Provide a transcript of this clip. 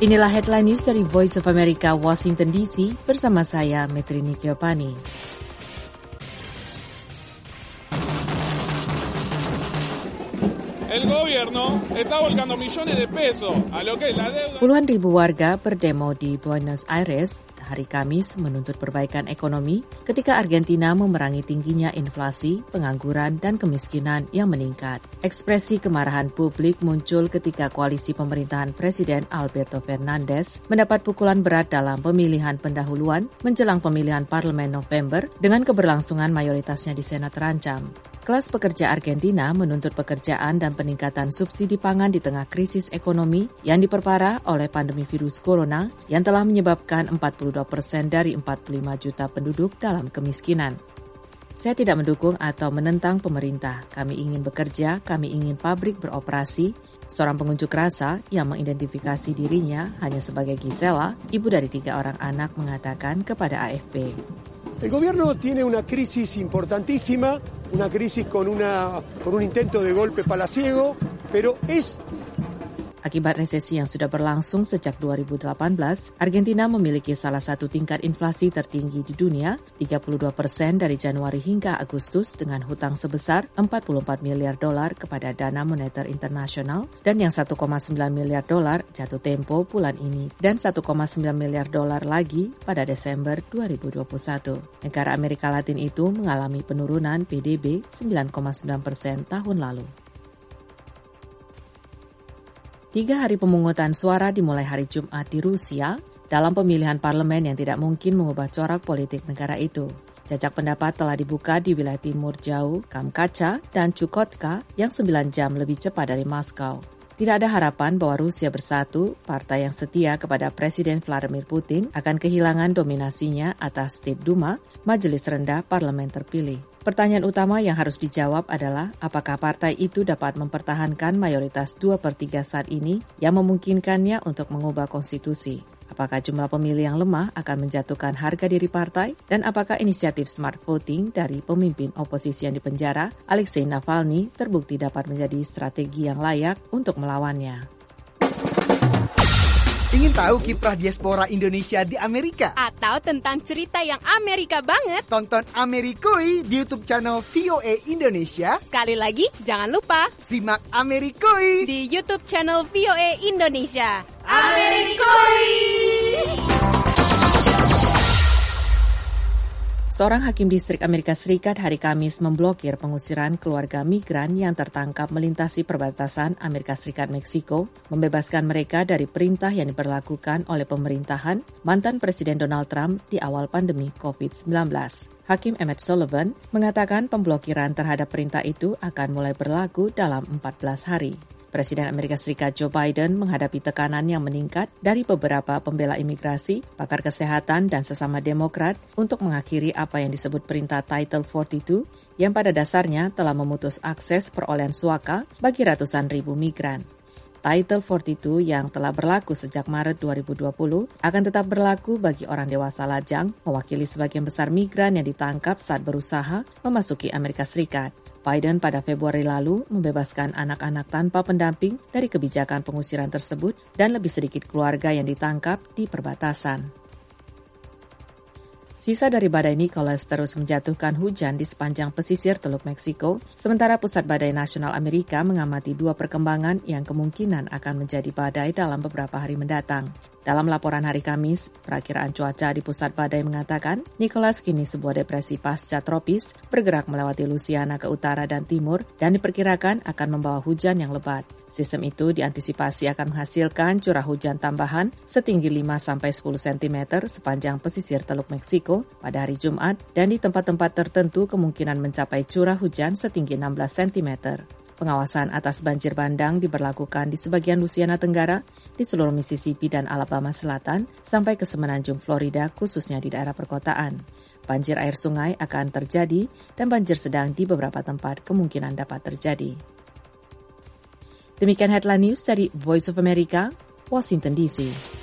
Inilah headline news dari Voice of America, Washington DC, bersama saya, Metrini Kiopani. El gobierno está volcando millones de pesos a lo que es la deuda. Puluhan ribu warga berdemo di Buenos Aires hari Kamis menuntut perbaikan ekonomi ketika Argentina memerangi tingginya inflasi, pengangguran, dan kemiskinan yang meningkat. Ekspresi kemarahan publik muncul ketika koalisi pemerintahan Presiden Alberto Fernandez mendapat pukulan berat dalam pemilihan pendahuluan menjelang pemilihan parlemen November dengan keberlangsungan mayoritasnya di Senat terancam. Kelas pekerja Argentina menuntut pekerjaan dan peningkatan subsidi pangan di tengah krisis ekonomi yang diperparah oleh pandemi virus corona yang telah menyebabkan 42% dari 45 juta penduduk dalam kemiskinan. Saya tidak mendukung atau menentang pemerintah. Kami ingin bekerja, kami ingin pabrik beroperasi. Seorang pengunjuk rasa yang mengidentifikasi dirinya hanya sebagai Gisela, ibu dari 3 orang anak, mengatakan kepada AFP. El gobierno tiene una crisis importantísima, una crisis con un intento de golpe palaciego, pero es... Akibat resesi yang sudah berlangsung sejak 2018, Argentina memiliki salah satu tingkat inflasi tertinggi di dunia, 32% dari Januari hingga Agustus dengan hutang sebesar $44 miliar kepada Dana Moneter Internasional dan yang $1,9 miliar jatuh tempo bulan ini dan $1,9 miliar lagi pada Desember 2021. Negara Amerika Latin itu mengalami penurunan PDB 9,9% tahun lalu. 3 hari pemungutan suara dimulai hari Jumat di Rusia dalam pemilihan parlemen yang tidak mungkin mengubah corak politik negara itu. Jajak pendapat telah dibuka di wilayah timur jauh, Kamchatka dan Chukotka yang 9 jam lebih cepat dari Moskow. Tidak ada harapan bahwa Rusia bersatu, partai yang setia kepada Presiden Vladimir Putin, akan kehilangan dominasinya atas State Duma, majelis rendah parlemen terpilih. Pertanyaan utama yang harus dijawab adalah apakah partai itu dapat mempertahankan mayoritas 2/3 saat ini yang memungkinkannya untuk mengubah konstitusi. Apakah jumlah pemilih yang lemah akan menjatuhkan harga diri partai? Dan apakah inisiatif smart voting dari pemimpin oposisi yang dipenjara, Alexei Navalny, terbukti dapat menjadi strategi yang layak untuk melawannya? Ingin tahu kiprah diaspora Indonesia di Amerika? Atau tentang cerita yang Amerika banget? Tonton Amerikui di YouTube channel VOA Indonesia. Sekali lagi, jangan lupa Simak Amerikui di YouTube channel VOA Indonesia. Amerikui! Seorang hakim distrik Amerika Serikat hari Kamis memblokir pengusiran keluarga migran yang tertangkap melintasi perbatasan Amerika Serikat-Meksiko, membebaskan mereka dari perintah yang diberlakukan oleh pemerintahan mantan Presiden Donald Trump di awal pandemi COVID-19. Hakim Emmett Sullivan mengatakan pemblokiran terhadap perintah itu akan mulai berlaku dalam 14 hari. Presiden Amerika Serikat Joe Biden menghadapi tekanan yang meningkat dari beberapa pembela imigrasi, pakar kesehatan, dan sesama Demokrat untuk mengakhiri apa yang disebut perintah Title 42 yang pada dasarnya telah memutus akses perolehan suaka bagi ratusan ribu migran. Title 42 yang telah berlaku sejak Maret 2020 akan tetap berlaku bagi orang dewasa lajang, mewakili sebagian besar migran yang ditangkap saat berusaha memasuki Amerika Serikat. Biden pada Februari lalu membebaskan anak-anak tanpa pendamping dari kebijakan pengusiran tersebut dan lebih sedikit keluarga yang ditangkap di perbatasan. Sisa dari badai Nicholas terus menjatuhkan hujan di sepanjang pesisir Teluk Meksiko, sementara Pusat Badai Nasional Amerika mengamati 2 perkembangan yang kemungkinan akan menjadi badai dalam beberapa hari mendatang. Dalam laporan hari Kamis, perakiraan cuaca di Pusat Badai mengatakan Nicholas kini sebuah depresi pasca tropis bergerak melewati Louisiana ke utara dan timur dan diperkirakan akan membawa hujan yang lebat. Sistem itu diantisipasi akan menghasilkan curah hujan tambahan setinggi 5-10 cm sepanjang pesisir Teluk Meksiko pada hari Jumat dan di tempat-tempat tertentu kemungkinan mencapai curah hujan setinggi 16 cm. Pengawasan atas banjir bandang diberlakukan di sebagian Louisiana Tenggara, di seluruh Mississippi dan Alabama Selatan, sampai ke semenanjung Florida khususnya di daerah perkotaan. Banjir air sungai akan terjadi dan banjir sedang di beberapa tempat kemungkinan dapat terjadi. Demikian headline news dari Voice of America, Washington DC.